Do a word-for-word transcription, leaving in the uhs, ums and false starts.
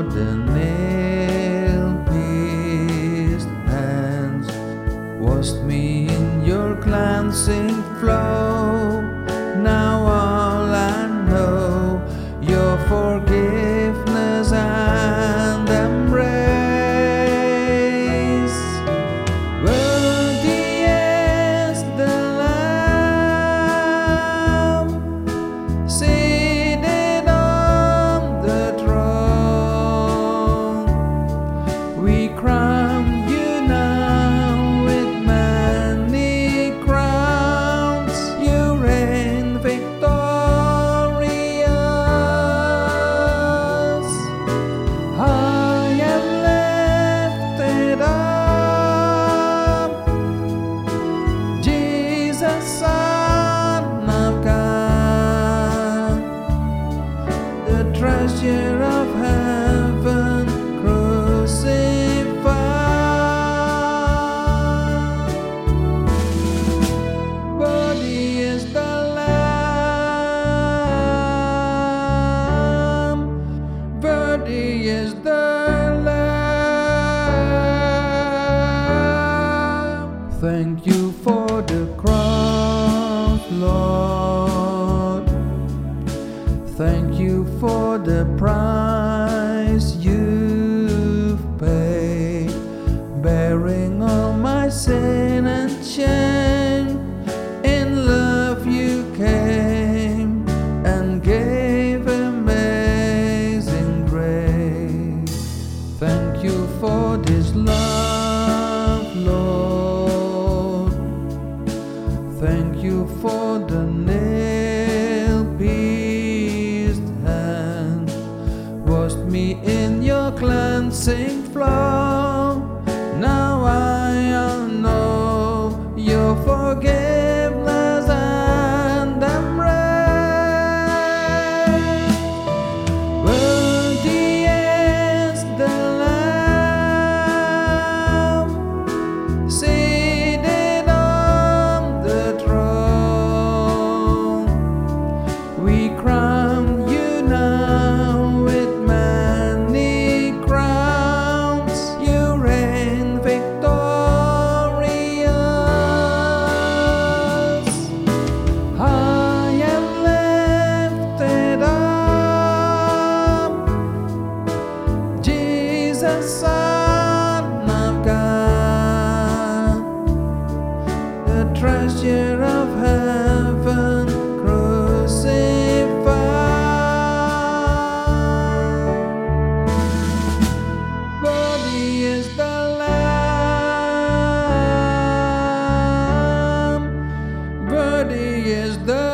the nail-pierced hands, washed me in your cleansing flow. Now all I know, your forgiveness and embrace. Worthy is the Lamb, seated on the throne. We crown you now with many crowns. You reign victorious. High and lifted up, Jesus, Son of God, the treasure of heaven crucified. Worthy is the Lamb, worthy is the Lamb. Thank you for the cross, Lord. Thank you for the price you've paid, bearing all my sin and shame. In love you came and gave amazing grace. Thank you for this love, Lord. Thank you for the nail-pierced hand, washed me in your cleansing flow. Now I know your forgiveness and embrace. Worthy is the Lamb, seated on the throne. We crown you now with many crowns. You reign victorious. High and lifted up, Jesus, Son of God, the treasure of heaven crucified. Worthy is the Lamb, worthy is the